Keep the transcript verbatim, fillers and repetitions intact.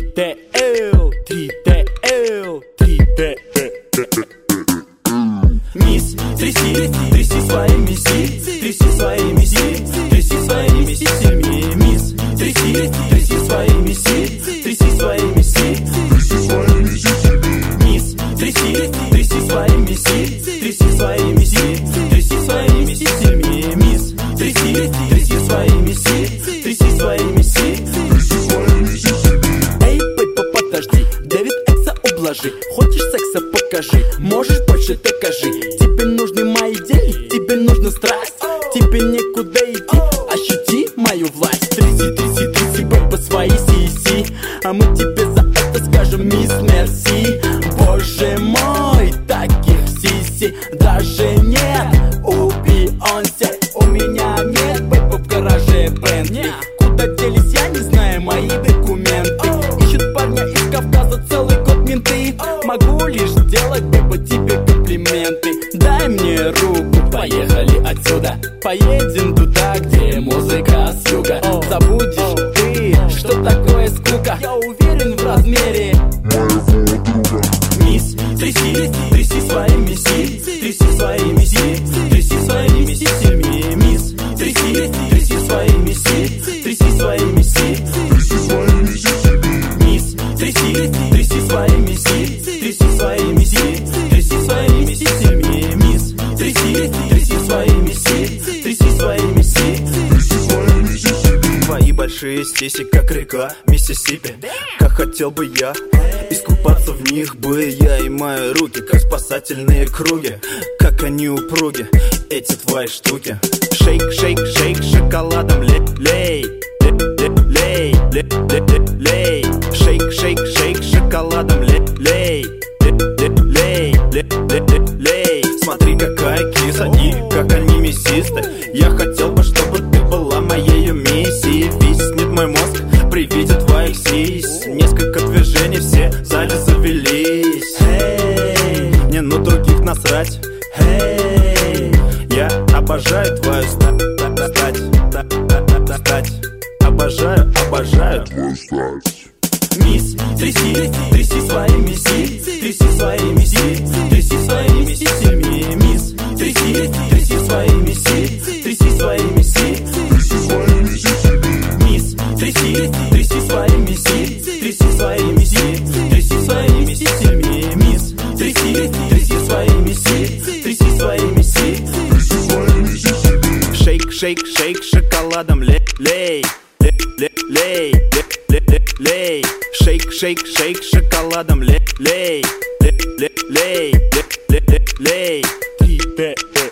Т Л, три Т Л, три Т Мисс, тряси, тряси своими си, тряси своими си, тряси своими си сильнее. Мисс, тряси, тряси своими си, тряси своими си, тряси своими си сильнее. Мисс, тряси, тряси своими си, тряси своими си, тряси своими си сильнее. Мисс, тряси, тряси своими си, тряси своими си, тряси своими си сильнее. Эй, бэйба, подожди, Дэвид Экса ублажи. Хочешь секса, покажи, можешь больше докажи. Тебе нужны мои деньги, тебе нужна страсть, тебе некуда идти, ощути мою власть. Тряси, тряси, тряси, бэйба, свои си-си, а мы тебе за это скажем мисс мерси. Боже мой, таких си-си даже нет у Бейонсе. У меня нет, бэйба, в гараже Бентли. Куда делись, я не знаю, мои документы. Ищут парня из Кавказа целый год менты. Могу лишь делать, бэйба, тебе комплименты. Дай мне руку, поехали отсюда. Поедем туда, где музыка с юга. Забудешь ты, что такое скука. Я уверен в размере моего друга. Мисс, тряси, тряси своими си, тряси своими си, тряси своими си сильнее. Мисс, тряси, тряси своими си, тряси своими си, тряси своими си сильнее. Мисс, тряси, тряси своими си, тряси своими си, тряси своими си сильнее. Мисс, тряси, тряси своими си, тряси своими си, тряси своими си сильнее. Твои большие сиси, как река Миссисипи. Как хотел бы я искупаться в них бы я, и мои руки, как спасательные круги, как они упруги, эти твои штуки. Шейк, шейк, шейк, шоколадом лей, лей, лей, лей, лей. Шейк, шейк, шейк, шоколадом лей, лей, лей, лей, лей. Смотри, какая киса и как они мясисты. Я хотел бы, чтобы ты была моей миссией. Виснет мой мозг при виде твоих сис. Несколько движений, все в зале завелись. Эй, мне на других насрать. Эй, я обожаю твою стать, стать. Обожаю, обожаю твою стать. Мисс, тряси, тряси своими си, тряси своими си, тряси своими си сильнее. Мисс, тряси, тряси своими си, тряси своими си, тряси своими си сильнее. Мисс, тряси, тряси своими си, тряси своими си, тряси своими си сильнее. Мисс, тряси, тряси своими си, тряси своими си, тряси своими си сильнее. Шейк, шейк, шейк, шоколадом лей, лей, лей, лей, лей, лей. Шейк, шейк, шейк, шоколадом лей, лей, лей, лей, лей, лей, лей. Три Т